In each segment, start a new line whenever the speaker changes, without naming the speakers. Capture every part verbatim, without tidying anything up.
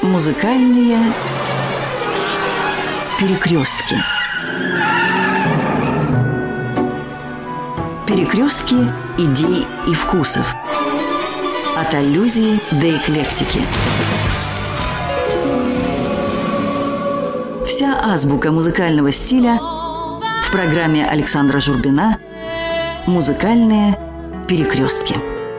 Музыкальные перекрестки. Перекрестки идей и вкусов. От аллюзии до эклектики. Вся азбука музыкального стиля в программе Александра Журбина «Музыкальные перекрестки».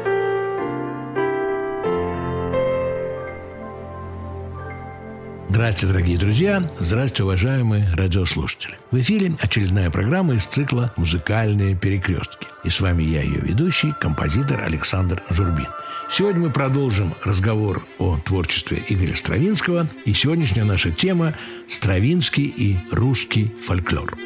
Здравствуйте, дорогие друзья! Здравствуйте, уважаемые радиослушатели! В эфире очередная программа из цикла «Музыкальные перекрестки». И с вами я, ее ведущий, композитор Александр Журбин. Сегодня мы продолжим разговор о творчестве Игоря Стравинского. И сегодняшняя наша тема – Стравинский и русский фольклор.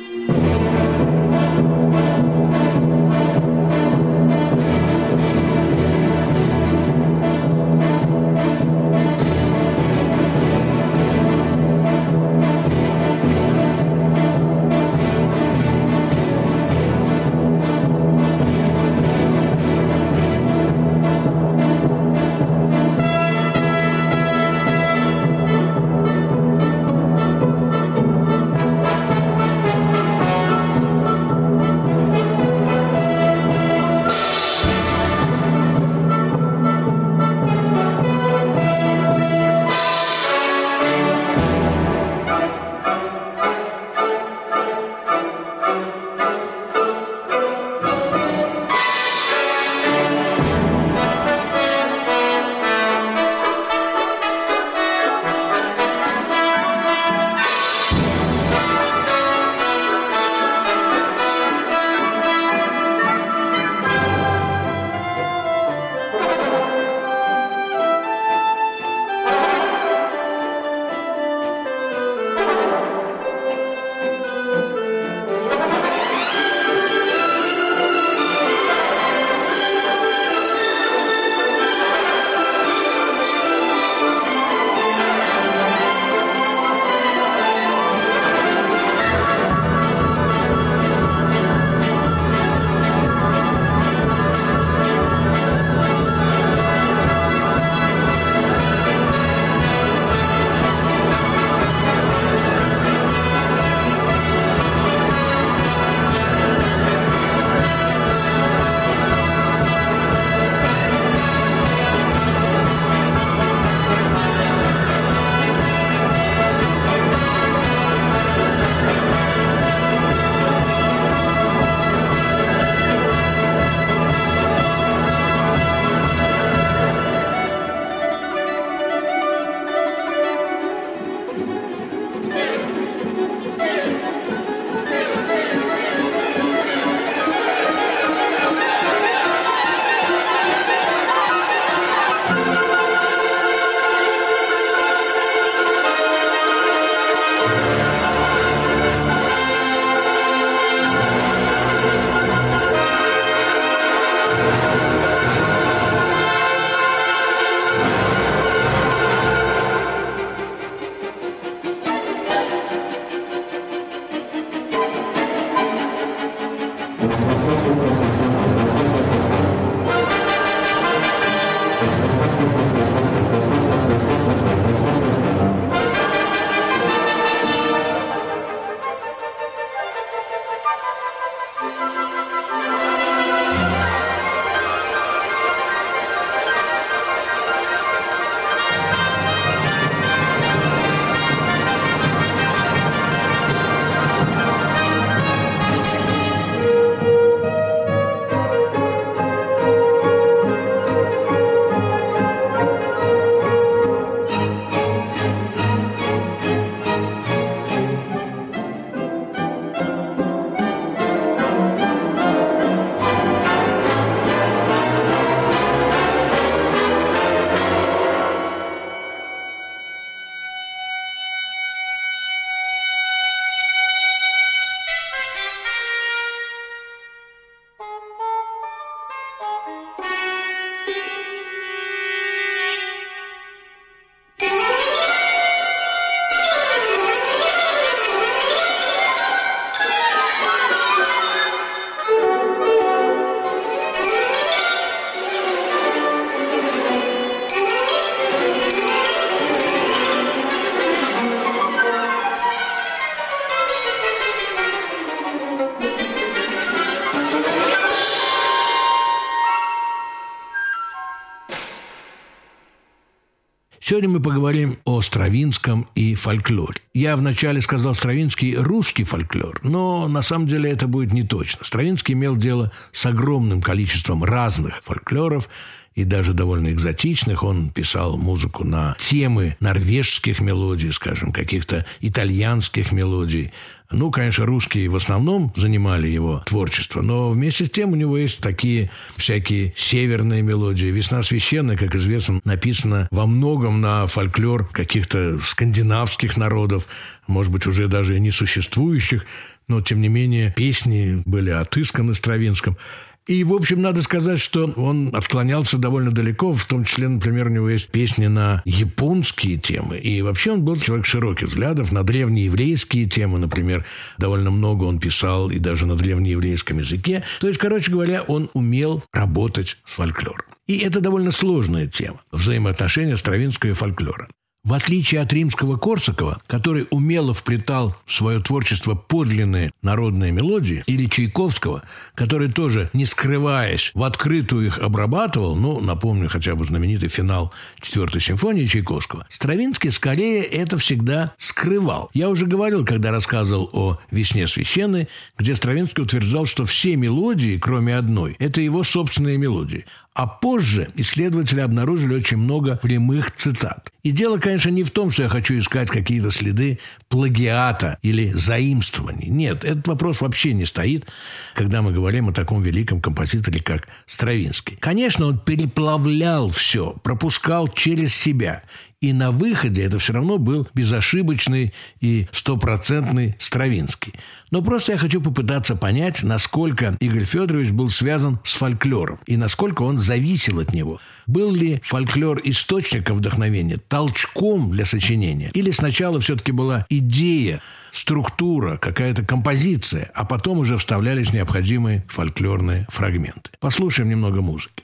Сегодня мы поговорим о Стравинском и фольклоре. Я вначале сказал Стравинский русский фольклор, но на самом деле это будет не точно. Стравинский имел дело с огромным количеством разных фольклоров, и даже довольно экзотичных. Он писал музыку на темы норвежских мелодий, скажем, каких-то итальянских мелодий. Ну, конечно, русские в основном занимали его творчество, но вместе с тем у него есть такие всякие северные мелодии. «Весна священная», как известно, написана во многом на фольклор каких-то скандинавских народов, может быть, уже даже и несуществующих, но, тем не менее, песни были отысканы Стравинским. И, в общем, надо сказать, что он отклонялся довольно далеко, в том числе, например, у него есть песни на японские темы. И вообще он был человек широких взглядов на древнееврейские темы, например, довольно много он писал и даже на древнееврейском языке. То есть, короче говоря, он умел работать с фольклором. И это довольно сложная тема – взаимоотношения Стравинского и фольклора. В отличие от римского-корсакова, который умело вплетал в свое творчество подлинные народные мелодии, или Чайковского, который тоже, не скрываясь, в открытую их обрабатывал, ну, напомню хотя бы знаменитый финал четвертой симфонии Чайковского, Стравинский скорее это всегда скрывал. Я уже говорил, когда рассказывал о «Весне священной», где Стравинский утверждал, что все мелодии, кроме одной, это его собственные мелодии. А позже исследователи обнаружили очень много прямых цитат. И дело, конечно, не в том, что я хочу искать какие-то следы плагиата или заимствований. Нет, этот вопрос вообще не стоит, когда мы говорим о таком великом композиторе, как Стравинский. Конечно, он переплавлял все, пропускал через себя. И на выходе это все равно был безошибочный и стопроцентный Стравинский. Но просто я хочу попытаться понять, насколько Игорь Федорович был связан с фольклором и насколько он зависел от него. Был ли фольклор источником вдохновения, толчком для сочинения? Или сначала все-таки была идея, структура, какая-то композиция, а потом уже вставлялись необходимые фольклорные фрагменты? Послушаем немного музыки.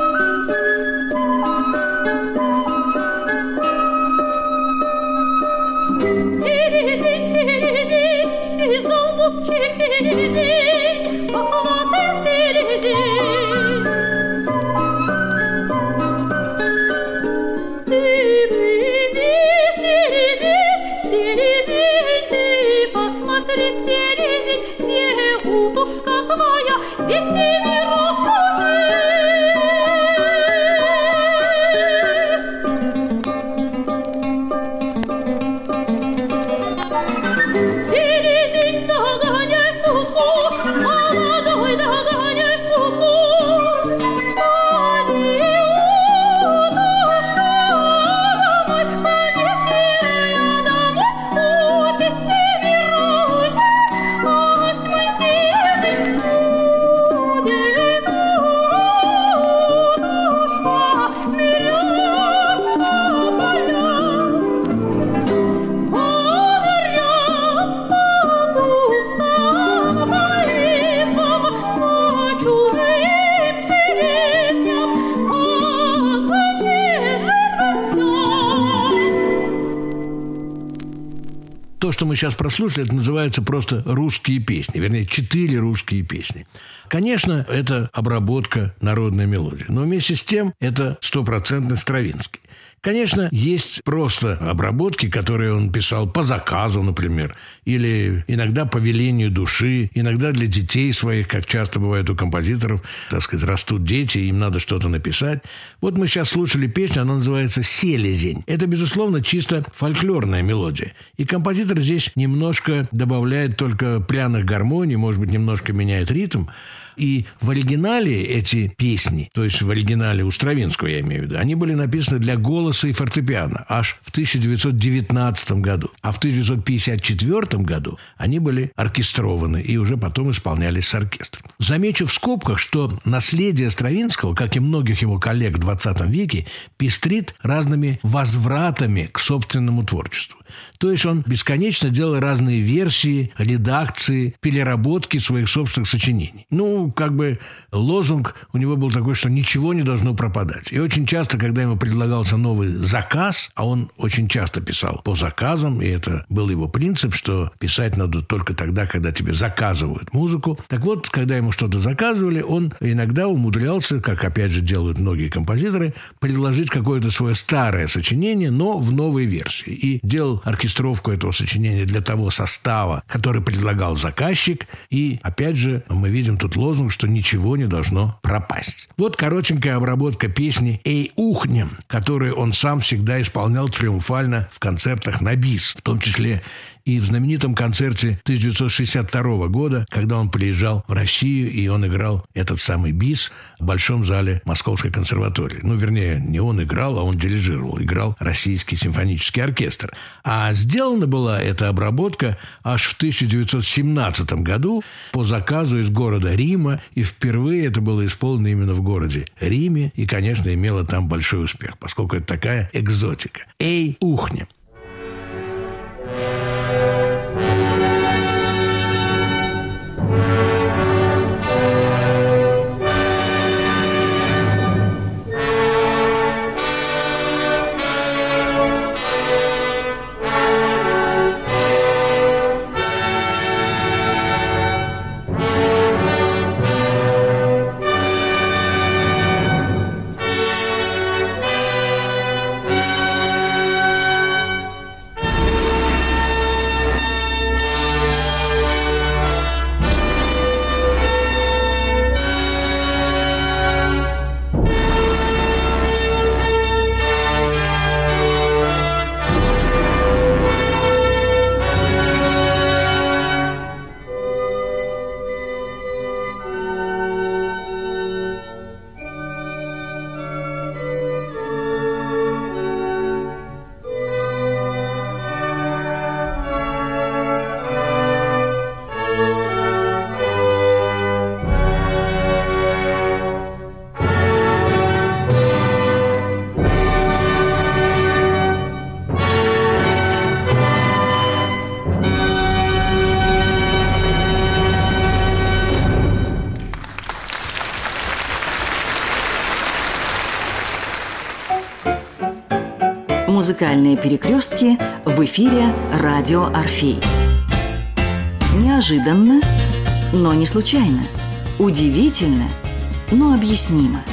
То, что мы сейчас прослушали, это называется просто русские песни. Вернее, четыре русские песни. Конечно, это обработка народной мелодии. Но вместе с тем это стопроцентно Стравинский. Конечно, есть просто обработки, которые он писал по заказу, например, или иногда по велению души, иногда для детей своих, как часто бывает у композиторов, так сказать, растут дети, им надо что-то написать. Вот мы сейчас слушали песню, она называется «Селезень». Это, безусловно, чисто фольклорная мелодия. И композитор здесь немножко добавляет только пряных гармоний, может быть, немножко меняет ритм. И в оригинале эти песни, то есть в оригинале у Стравинского, я имею в виду, они были написаны для голоса и фортепиано аж в тысяча девятьсот девятнадцатом году. А в тысяча девятьсот пятьдесят четвёртом году они были оркестрованы и уже потом исполнялись с оркестром. Замечу в скобках, что наследие Стравинского, как и многих его коллег в двадцатом веке, пестрит разными возвратами к собственному творчеству. То есть он бесконечно делал разные версии, редакции, переработки своих собственных сочинений. Ну, ну, как бы лозунг у него был такой, что ничего не должно пропадать. И очень часто, когда ему предлагался новый заказ, а он очень часто писал по заказам, и это был его принцип, что писать надо только тогда, когда тебе заказывают музыку. Так вот, когда ему что-то заказывали, он иногда умудрялся, как опять же делают многие композиторы, предложить какое-то свое старое сочинение, но в новой версии. И делал оркестровку этого сочинения для того состава, который предлагал заказчик. И опять же, мы видим тут лозунг, что ничего не должно пропасть. Вот коротенькая обработка песни «Эй, ухнем», которую он сам всегда исполнял триумфально в концертах на бис, в том числе и в знаменитом концерте тысяча девятьсот шестьдесят второго года, когда он приезжал в Россию, и он играл этот самый бис в Большом зале Московской консерватории. Ну, вернее, не он играл, а он дирижировал. Играл Российский симфонический оркестр. А сделана была эта обработка аж в тысяча девятьсот семнадцатом году по заказу из города Рима, и впервые это было исполнено именно в городе Риме, и, конечно, имело там большой успех, поскольку это такая экзотика. «Эй, ухнем».
Музыкальные перекрестки в эфире радио «Орфей». Неожиданно, но не случайно. Удивительно, но объяснимо.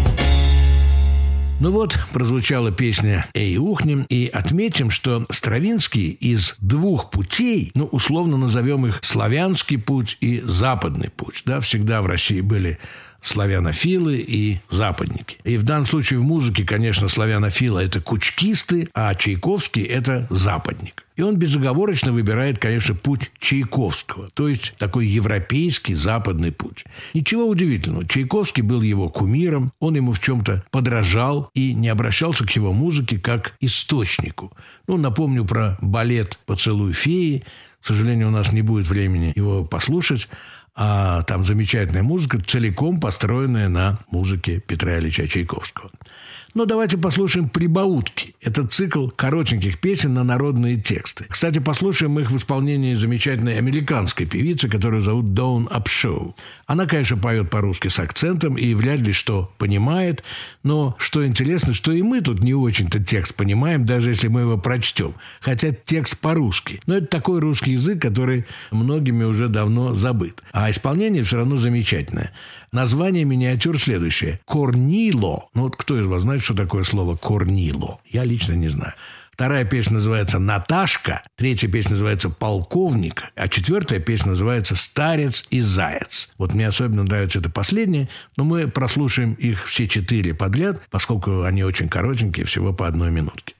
Ну вот, прозвучала песня «Эй, ухнем», и отметим, что Стравинский из двух путей, ну, условно назовем их славянский путь и западный путь, да, всегда в России были славянофилы и западники. И в данном случае в музыке, конечно, славянофилы – это кучкисты, а Чайковский – это западник. И он безоговорочно выбирает, конечно, путь Чайковского, то есть такой европейский западный путь. Ничего удивительного, Чайковский был его кумиром, он ему в чем-то подражал и не обращался к его музыке как к источнику. Ну, напомню про балет «Поцелуй феи». К сожалению, у нас не будет времени его послушать. А там замечательная музыка, целиком построенная на музыке Петра Ильича Чайковского. Но давайте послушаем «Прибаутки». Это цикл коротеньких песен на народные тексты. Кстати, послушаем их в исполнении замечательной американской певицы, которую зовут Dawn Upshaw. Она, конечно, поет по-русски с акцентом и вряд ли что понимает, но что интересно, что и мы тут не очень-то текст понимаем, даже если мы его прочтем. Хотя текст по-русски. Но это такой русский язык, который многими уже давно забыт. А исполнение все равно замечательное. Название миниатюр следующее. «Корнило». Ну вот кто из вас знает, что такое слово «корнило»? Я лично не знаю. Вторая песня называется «Наташка», третья песня называется «Полковник», а четвертая песня называется «Старец и заяц». Вот мне особенно нравится это последнее, но мы прослушаем их все четыре подряд, поскольку они очень коротенькие, всего по одной минутке.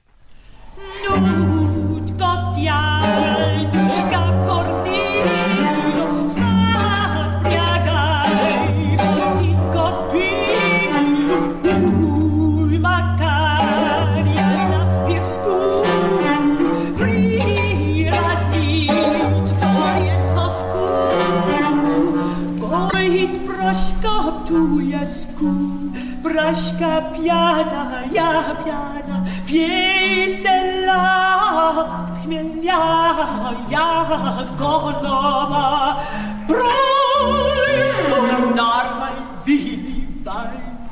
Брашка пьяная, пьяна, весела, хмельная голова. Брось Что нормаль видивай.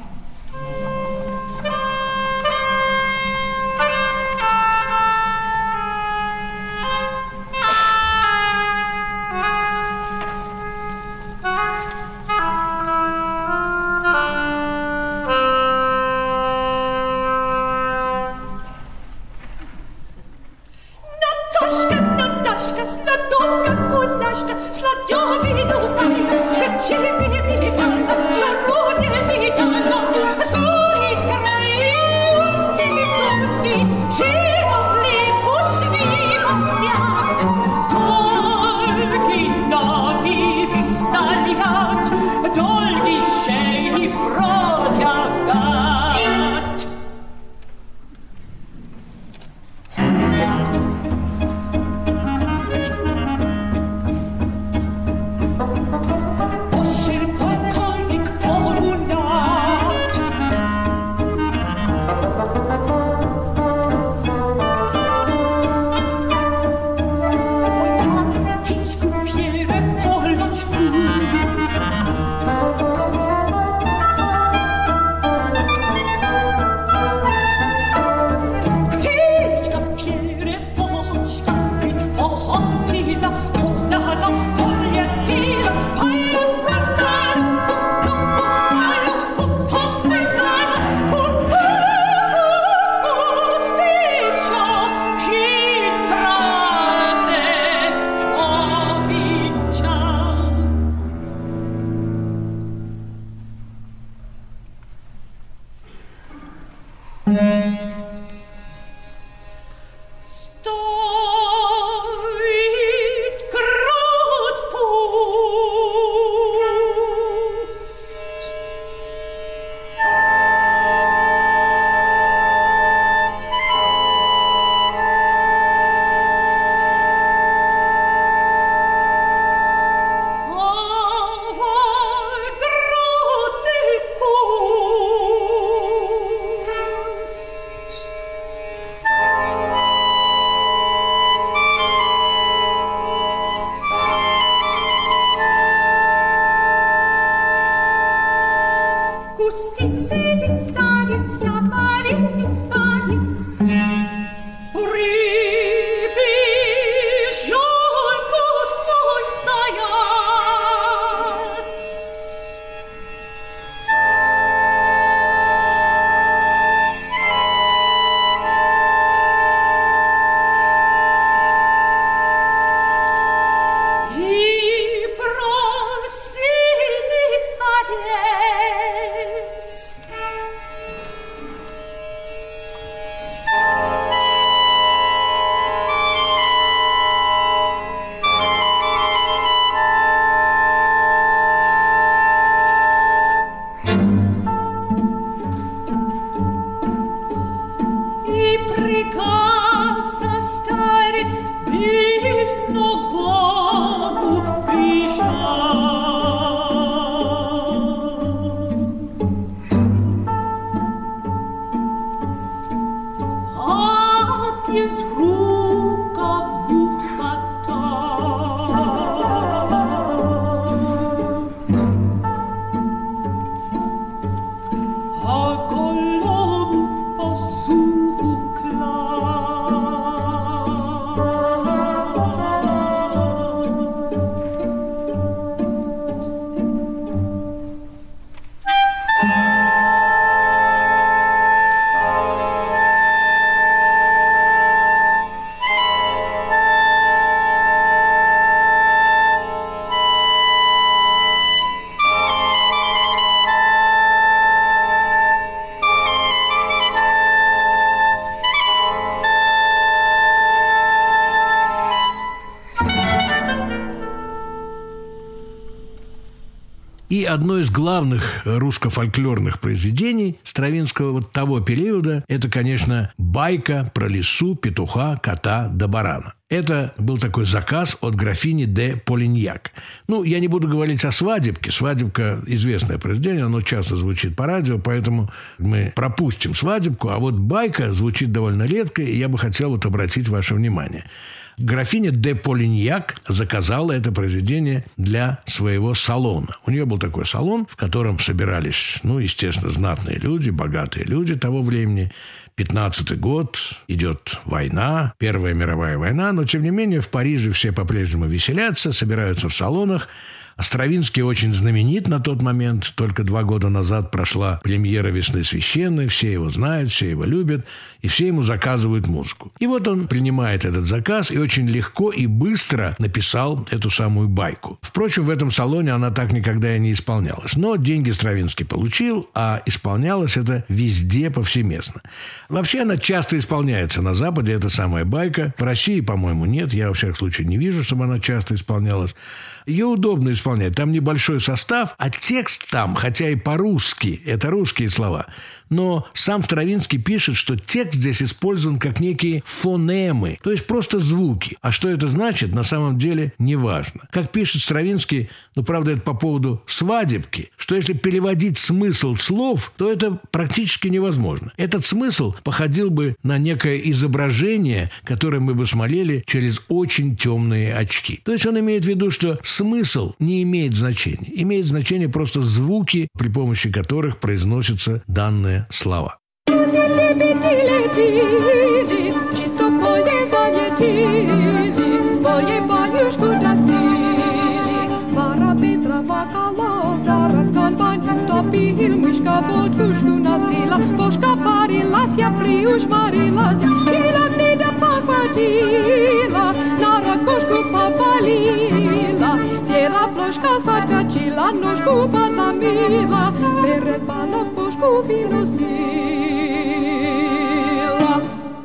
Наташка, Наташка, сладонька, гуляшка, сладёбі дувайна, печебі бівайна, шаруня дідайна, свої краї, утки, утки, жировлі, пушві мастя. Толькі ноги висталять, дольні шеї протягать. Стоит крот пуст. Авой гроты куст. Густи сидит старец, говорит и сварец. Прибежал косой заяц. И просит избавец. И приказа старец без ногому бежал. А без рука бухота. А голову в посуху
И одно из главных русско-фольклорных произведений Стравинского вот того периода – это, конечно, байка про лису, петуха, кота да барана. Это был такой заказ от графини де Полиньяк. Ну, я не буду говорить о «Свадебке». «Свадебка» – известное произведение, оно часто звучит по радио, поэтому мы пропустим «Свадебку», а вот байка звучит довольно редко, и я бы хотел вот обратить ваше внимание. графиня де Полиньяк заказала это произведение для своего салона. У нее был такой салон, в котором собирались, ну, естественно, знатные люди, богатые люди того времени. пятнадцатый год, идет война, Первая мировая война, но, тем не менее, в Париже все по-прежнему веселятся, собираются в салонах. Стравинский очень знаменит на тот момент. Только два года назад прошла премьера «Весны священной». Все его знают, все его любят, и все ему заказывают музыку. И вот он принимает этот заказ и очень легко и быстро написал эту самую байку. Впрочем, в этом салоне она так никогда и не исполнялась. Но деньги Стравинский получил, а исполнялось это везде повсеместно. Вообще она часто исполняется на Западе, эта самая байка. В России, по-моему, нет. Я, во всяком случае, не вижу, чтобы она часто исполнялась. Ее удобно исполнять. Там небольшой состав, а текст там, хотя и по-русски, это русские слова, но сам Стравинский пишет, что текст здесь использован как некие фонемы, то есть просто звуки. А что это значит, на самом деле не важно. Как пишет Стравинский, ну, правда, это по поводу свадебки, что если переводить смысл слов, то это практически невозможно. Этот смысл походил бы на некое изображение, которое мы бы смотрели через очень темные очки. То есть он имеет в виду, что смысл не имеет значения. Имеет значение просто звуки, при помощи которых произносятся данные слова.
Era ploška spačkačila, nožku pa namila, pred panom pušku vynosila.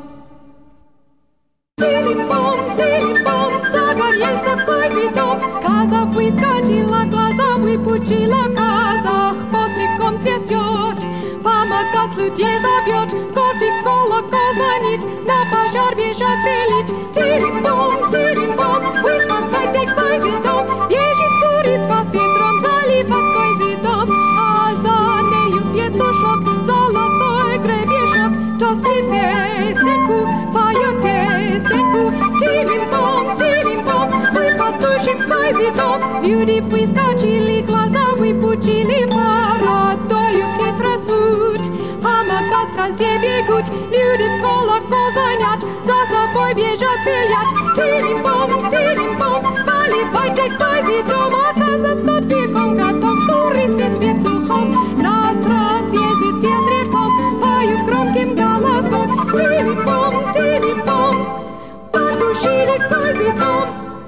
Tilim-pom, tilim-pom, загорел закой дом, каза выскочила, глаза выпучила, каза хвостиком трясет, помогать людей зовет, котик в колокол звонит, на пожар бежать велит. Тилим-бом, тилим-бом, вы спасайте козий дом, бежит куриц вас ветром заливать козий дом, а за нею петушок, золотой гребешок, то спит песенку, поет песенку. Тилим-бом, тилим-бом, мы потушим козий дом, люди выскочили, глаза выпучили, бородою все трясут, помогать козе бегут, люди в колокол звонят, за собой бежать велят. Тилим-бом, тилим-бом, поливайте козий дом, а коза с котиком готов, с курицей с петухом, на траве сидит редком, поют громким голоском. Тилим-бом, тилим-бом, потушили козий дом.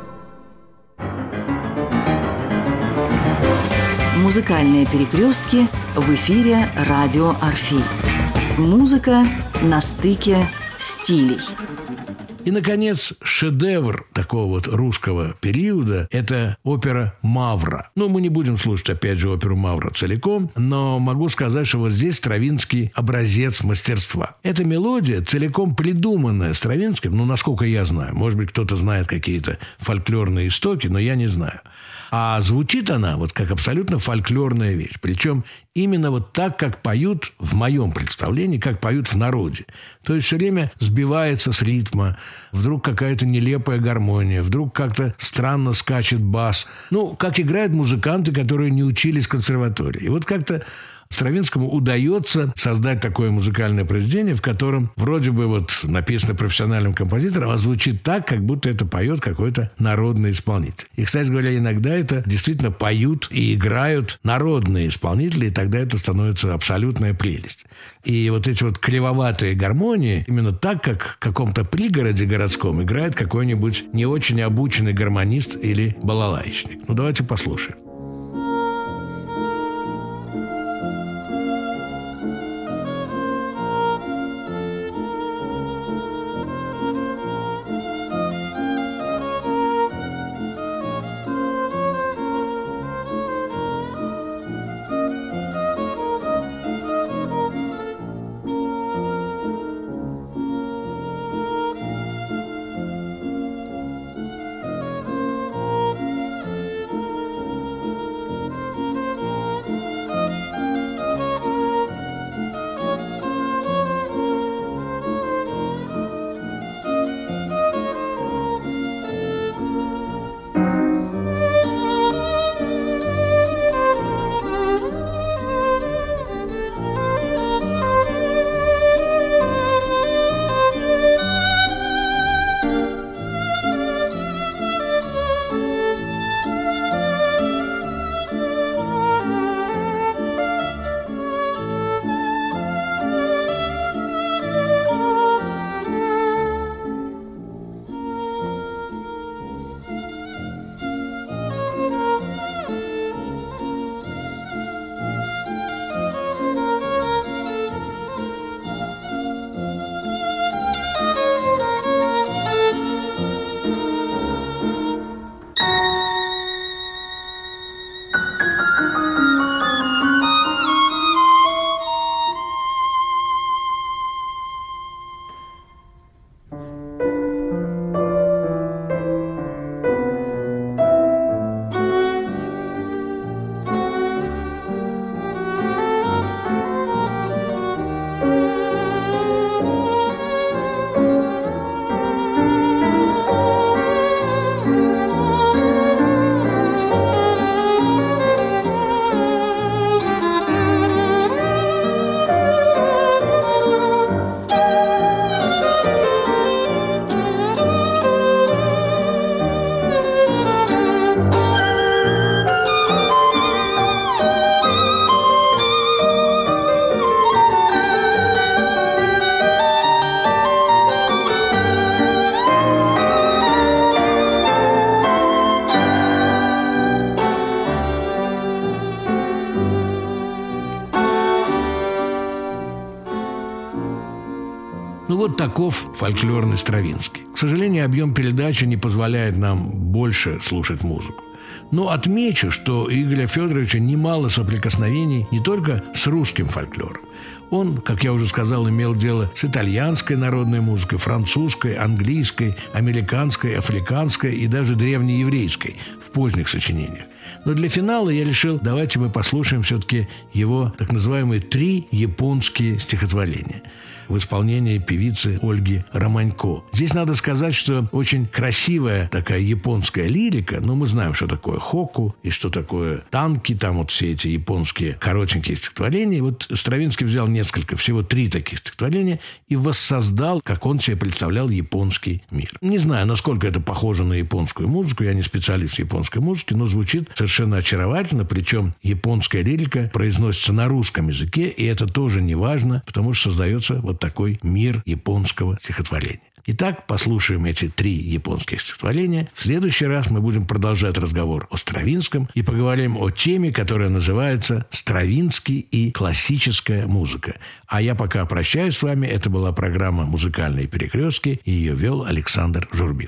Музыкальные перекрестки в эфире радио Орфей. Музыка на стыке стилей.
И, наконец, шедевр такого вот русского периода – это опера «Мавра». Ну, мы не будем слушать, опять же, оперу «Мавра» целиком, но могу сказать, что вот здесь Стравинский образец мастерства. Эта мелодия, целиком придуманная Стравинским, ну, насколько я знаю, может быть, кто-то знает какие-то фольклорные истоки, но я не знаю. А звучит она вот как абсолютно фольклорная вещь. Причем именно вот так, как поют в моем представлении, как поют в народе. То есть все время сбивается с ритма, вдруг какая-то нелепая гармония, вдруг как-то странно скачет бас. Ну, как играют музыканты, которые не учились в консерватории. И вот как-то Стравинскому удается создать такое музыкальное произведение, в котором вроде бы вот написано профессиональным композитором, а звучит так, как будто это поет какой-то народный исполнитель. И, кстати говоря, иногда это действительно поют и играют народные исполнители, и тогда это становится абсолютная прелесть. И вот эти вот кривоватые гармонии, именно так, как в каком-то пригороде городском играет какой-нибудь не очень обученный гармонист или балалайчник. Ну, давайте послушаем. таков фольклорный Стравинский. К сожалению, объем передачи не позволяет нам больше слушать музыку. Но отмечу, что у Игоря Федоровича немало соприкосновений не только с русским фольклором. Он, как я уже сказал, имел дело с итальянской народной музыкой, французской, английской, американской, африканской и даже древнееврейской в поздних сочинениях. Но для финала я решил, давайте мы послушаем все-таки его так называемые три японские стихотворения в исполнении певицы Ольги Романько. Здесь надо сказать, что очень красивая такая японская лирика, но мы знаем, что такое хоку и что такое танки, там вот все эти японские коротенькие стихотворения. Вот Стравинский взял несколько, всего три таких стихотворения и воссоздал, как он себе представлял японский мир. Не знаю, насколько это похоже на японскую музыку, я не специалист в японской музыке, но звучит совершенно очаровательно, причем японская лирика произносится на русском языке, и это тоже не важно, потому что создается вот такой мир японского стихотворения. Итак, послушаем эти три японских стихотворения. В следующий раз мы будем продолжать разговор о Стравинском и поговорим о теме, которая называется «Стравинский и классическая музыка». А я пока прощаюсь с вами. Это была программа «Музыкальные перекрестки», и ее вел Александр Журбин.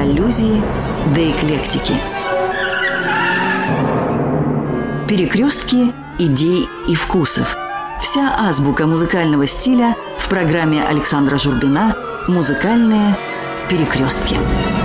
аллюзии до эклектики. Перекрестки идей и вкусов. Вся азбука музыкального стиля в программе Александра Журбина «Музыкальные перекрестки».